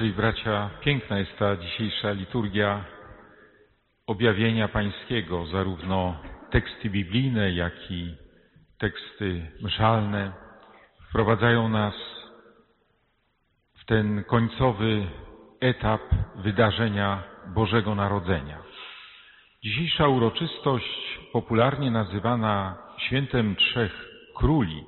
siostry i bracia, piękna jest ta dzisiejsza liturgia objawienia pańskiego, zarówno teksty biblijne, jak i teksty mszalne wprowadzają nas w ten końcowy etap wydarzenia Bożego Narodzenia. Dzisiejsza uroczystość, popularnie nazywana Świętem Trzech Króli,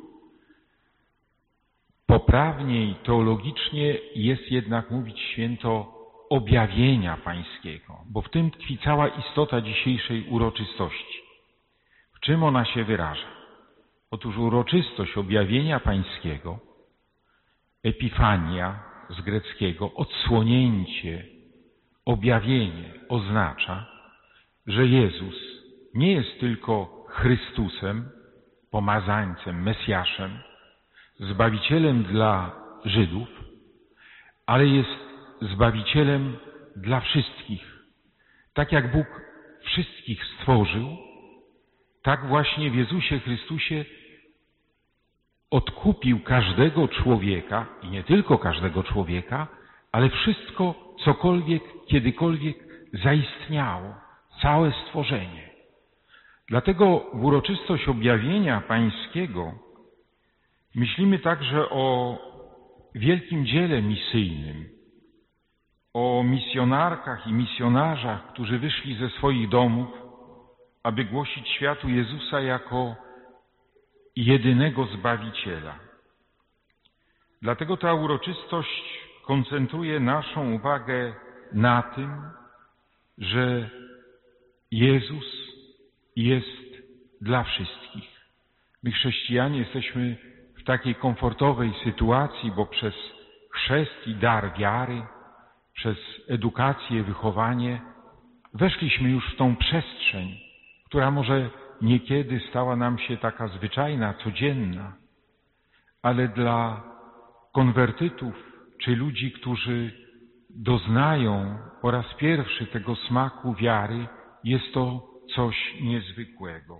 poprawniej teologicznie jest jednak mówić święto objawienia pańskiego, bo w tym tkwi cała istota dzisiejszej uroczystości. W czym ona się wyraża? Otóż uroczystość objawienia pańskiego, epifania z greckiego, odsłonięcie, objawienie oznacza, że Jezus nie jest tylko Chrystusem, pomazańcem, Mesjaszem, Zbawicielem dla Żydów, ale jest Zbawicielem dla wszystkich. Tak jak Bóg wszystkich stworzył, tak właśnie w Jezusie Chrystusie odkupił każdego człowieka, i nie tylko każdego człowieka, ale wszystko, cokolwiek, kiedykolwiek zaistniało, całe stworzenie. Dlatego w uroczystość objawienia pańskiego myślimy także o wielkim dziele misyjnym, o misjonarkach i misjonarzach, którzy wyszli ze swoich domów, aby głosić światu Jezusa jako jedynego Zbawiciela. Dlatego ta uroczystość koncentruje naszą uwagę na tym, że Jezus jest dla wszystkich. My, chrześcijanie, jesteśmy w takiej komfortowej sytuacji, bo przez chrzest i dar wiary, przez edukację, wychowanie weszliśmy już w tą przestrzeń, która może niekiedy stała nam się taka zwyczajna, codzienna, ale dla konwertytów czy ludzi, którzy doznają po raz pierwszy tego smaku wiary, jest to coś niezwykłego.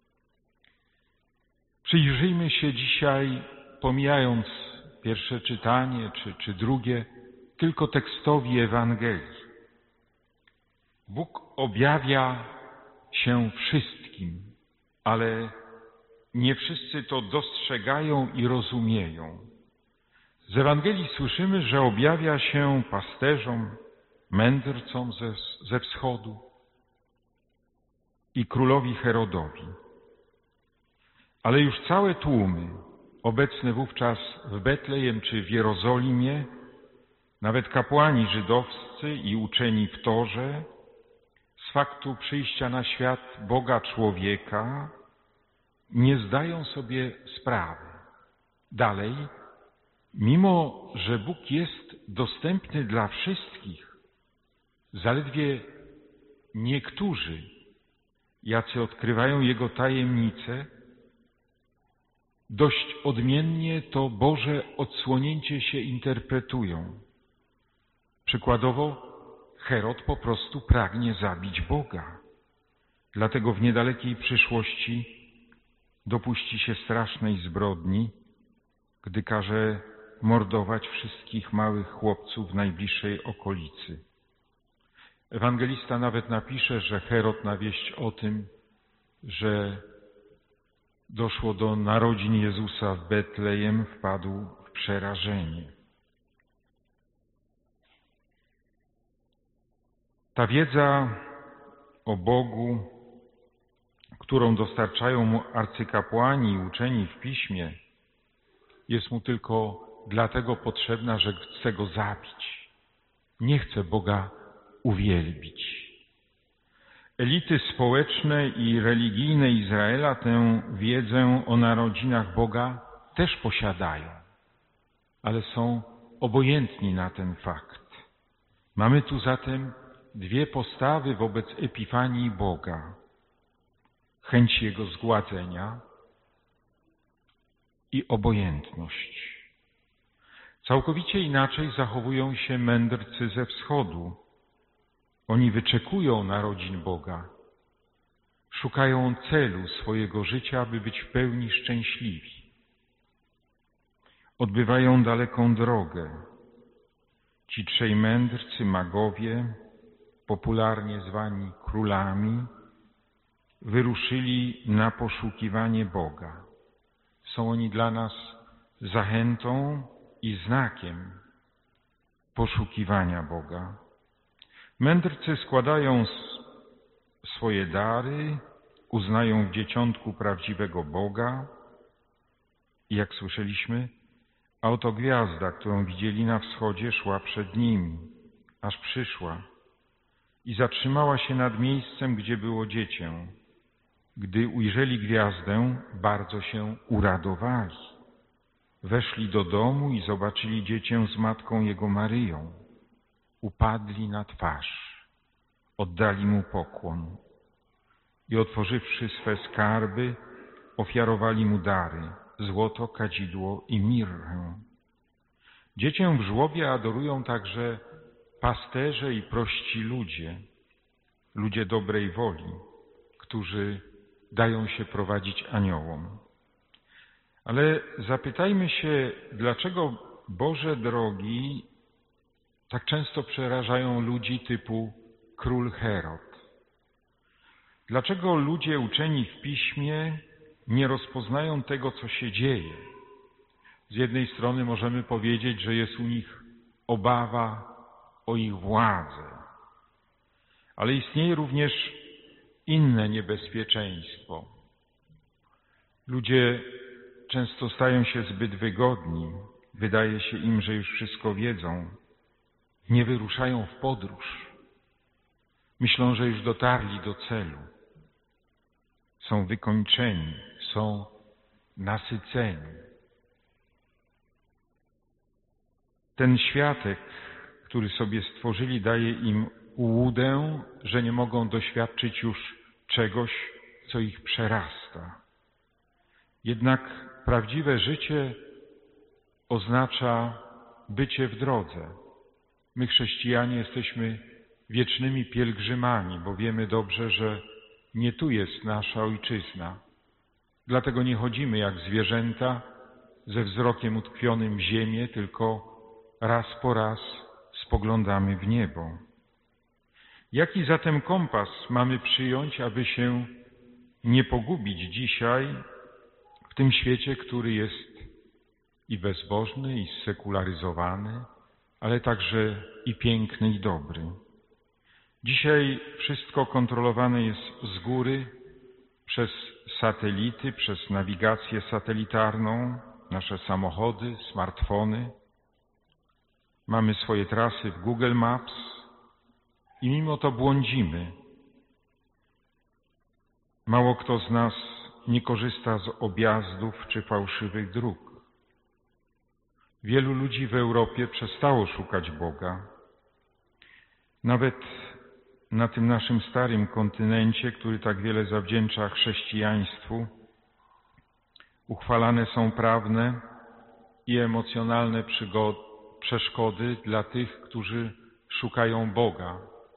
Przyjrzyjmy się dzisiaj, pomijając pierwsze czytanie czy drugie, tylko tekstowi Ewangelii. Bóg objawia się wszystkim, ale nie wszyscy to dostrzegają i rozumieją. Z Ewangelii słyszymy, że objawia się pasterzom, mędrcom ze wschodu i królowi Herodowi. Ale już całe tłumy obecne wówczas w Betlejem czy w Jerozolimie, nawet kapłani żydowscy i uczeni w Torze, z faktu przyjścia na świat Boga człowieka nie zdają sobie sprawy. Dalej, mimo że Bóg jest dostępny dla wszystkich, zaledwie niektórzy, jacy odkrywają Jego tajemnice, dość odmiennie to Boże odsłonięcie się interpretują. Przykładowo, Herod po prostu pragnie zabić Boga. Dlatego w niedalekiej przyszłości dopuści się strasznej zbrodni, gdy każe mordować wszystkich małych chłopców w najbliższej okolicy. Ewangelista nawet napisze, że Herod na wieść o tym, że doszło do narodzin Jezusa w Betlejem, wpadł w przerażenie. Ta wiedza o Bogu, którą dostarczają mu arcykapłani i uczeni w Piśmie, jest mu tylko dlatego potrzebna, że chce go zabić. Nie chce Boga uwielbić. Elity społeczne i religijne Izraela tę wiedzę o narodzinach Boga też posiadają, ale są obojętni na ten fakt. Mamy tu zatem dwie postawy wobec epifanii Boga. Chęć Jego zgładzenia i obojętność. Całkowicie inaczej zachowują się mędrcy ze wschodu. Oni wyczekują narodzin Boga. Szukają celu swojego życia, aby być w pełni szczęśliwi. Odbywają daleką drogę. ci trzej mędrcy magowie, popularnie zwani królami, wyruszyli na poszukiwanie Boga. Są oni dla nas zachętą i znakiem poszukiwania Boga. Mędrcy składają swoje dary, uznają w dzieciątku prawdziwego Boga i jak słyszeliśmy, a oto gwiazda, którą widzieli na wschodzie, szła przed nimi, aż przyszła i zatrzymała się nad miejscem, gdzie było dziecię. Gdy ujrzeli gwiazdę, bardzo się uradowali. Weszli do domu i zobaczyli dziecię z matką jego Maryją. Upadli na twarz, oddali mu pokłon i otworzywszy swe skarby, ofiarowali mu dary, złoto, kadzidło i mirrę. Dziecię w żłobie adorują także pasterze i prości ludzie dobrej woli, którzy dają się prowadzić aniołom. Ale zapytajmy się, dlaczego Boże drogi tak często przerażają ludzi typu król Herod? Dlaczego ludzie uczeni w Piśmie nie rozpoznają tego, co się dzieje? Z jednej strony możemy powiedzieć, że jest u nich obawa o ich władzę, ale istnieje również inne niebezpieczeństwo. Ludzie często stają się zbyt wygodni, wydaje się im, że już wszystko wiedzą, nie wyruszają w podróż, myślą, że już dotarli do celu, są wykończeni, są nasyceni. Ten światek, który sobie stworzyli, daje im ułudę, że nie mogą doświadczyć już czegoś, co ich przerasta. Jednak prawdziwe życie oznacza bycie w drodze. My, chrześcijanie, jesteśmy wiecznymi pielgrzymami, bo wiemy dobrze, że nie tu jest nasza ojczyzna. Dlatego nie chodzimy jak zwierzęta ze wzrokiem utkwionym w ziemię, tylko raz po raz spoglądamy w niebo. Jaki zatem kompas mamy przyjąć, aby się nie pogubić dzisiaj w tym świecie, który jest i bezbożny, i zsekularyzowany, ale także i piękny, i dobry? Dzisiaj wszystko kontrolowane jest z góry przez satelity, przez nawigację satelitarną, nasze samochody, smartfony. Mamy swoje trasy w Google Maps i mimo to błądzimy. Mało kto z nas nie korzysta z objazdów czy fałszywych dróg. Wielu ludzi w Europie przestało szukać Boga. Nawet na tym naszym starym kontynencie, który tak wiele zawdzięcza chrześcijaństwu, uchwalane są prawne i emocjonalne przeszkody dla tych, którzy szukają Boga,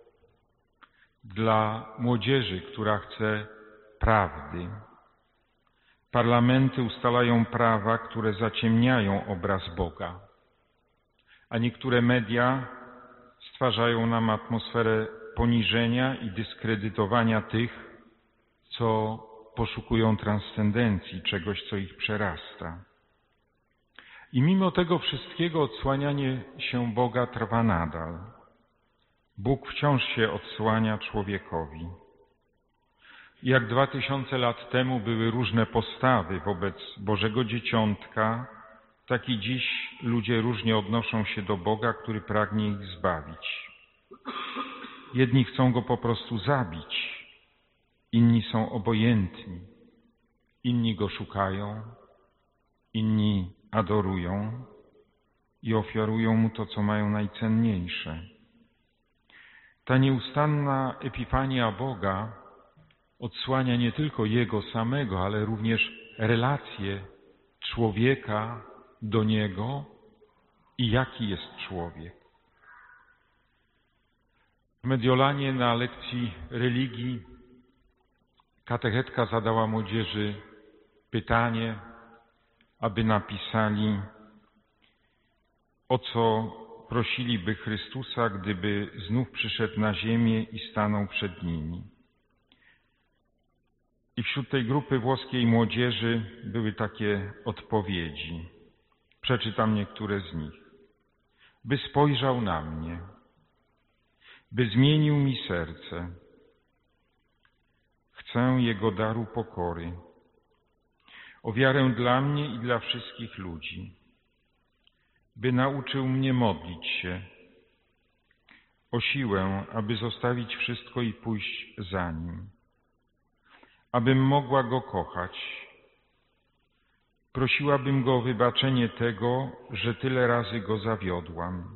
dla młodzieży, która chce prawdy. Parlamenty ustalają prawa, które zaciemniają obraz Boga, a niektóre media stwarzają nam atmosferę poniżenia i dyskredytowania tych, co poszukują transcendencji, czegoś, co ich przerasta. I mimo tego wszystkiego odsłanianie się Boga trwa nadal. Bóg wciąż się odsłania człowiekowi. Jak 2000 lat temu były różne postawy wobec Bożego Dzieciątka, tak i dziś ludzie różnie odnoszą się do Boga, który pragnie ich zbawić. Jedni chcą Go po prostu zabić, inni są obojętni, inni Go szukają, inni adorują i ofiarują Mu to, co mają najcenniejsze. Ta nieustanna epifania Boga odsłania nie tylko Jego samego, ale również relacje człowieka do Niego i jaki jest człowiek. W Mediolanie na lekcji religii katechetka zadała młodzieży pytanie, aby napisali, o co prosiliby Chrystusa, gdyby znów przyszedł na ziemię i stanął przed nimi. I wśród tej grupy włoskiej młodzieży były takie odpowiedzi. Przeczytam niektóre z nich. By spojrzał na mnie, by zmienił mi serce. Chcę Jego daru pokory, o wiarę dla mnie i dla wszystkich ludzi, by nauczył mnie modlić się, o siłę, aby zostawić wszystko i pójść za Nim, abym mogła Go kochać. Prosiłabym Go o wybaczenie tego, że tyle razy Go zawiodłam.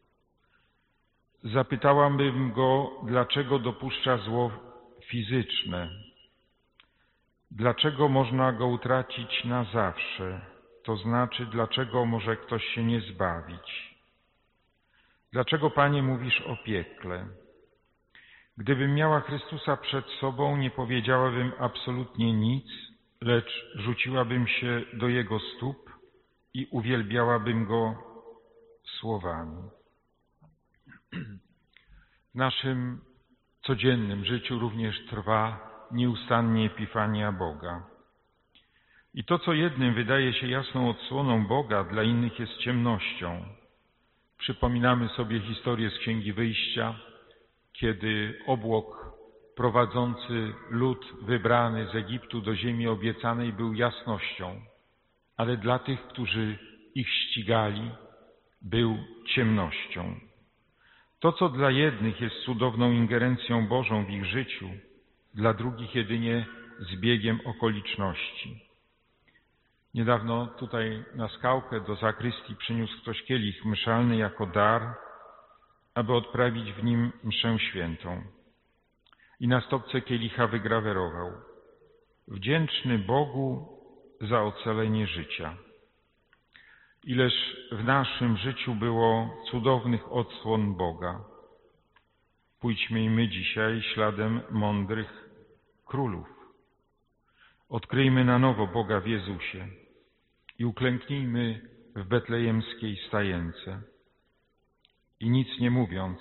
Zapytałabym Go, dlaczego dopuszcza zło fizyczne, dlaczego można Go utracić na zawsze, to znaczy, dlaczego może ktoś się nie zbawić. Dlaczego, Panie, mówisz o piekle? Gdybym miała Chrystusa przed sobą, nie powiedziałabym absolutnie nic, lecz rzuciłabym się do Jego stóp i uwielbiałabym Go słowami. W naszym codziennym życiu również trwa nieustannie epifania Boga. I to, co jednym wydaje się jasną odsłoną Boga, dla innych jest ciemnością. Przypominamy sobie historię z Księgi Wyjścia, kiedy obłok prowadzący lud wybrany z Egiptu do ziemi obiecanej był jasnością, ale dla tych, którzy ich ścigali, był ciemnością. To, co dla jednych jest cudowną ingerencją Bożą w ich życiu, dla drugich jedynie zbiegiem okoliczności. Niedawno tutaj na skałkę do zakrystii przyniósł ktoś kielich mszalny jako dar, aby odprawić w nim mszę świętą. I na stopce kielicha wygrawerował: wdzięczny Bogu za ocalenie życia. Ileż w naszym życiu było cudownych odsłon Boga. Pójdźmy i my dzisiaj śladem mądrych królów. Odkryjmy na nowo Boga w Jezusie i uklęknijmy w betlejemskiej stajence. I nic nie mówiąc,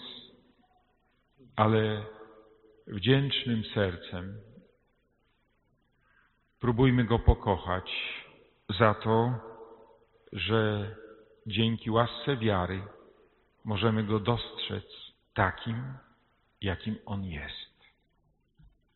ale wdzięcznym sercem próbujmy Go pokochać za to, że dzięki łasce wiary możemy Go dostrzec takim, jakim On jest.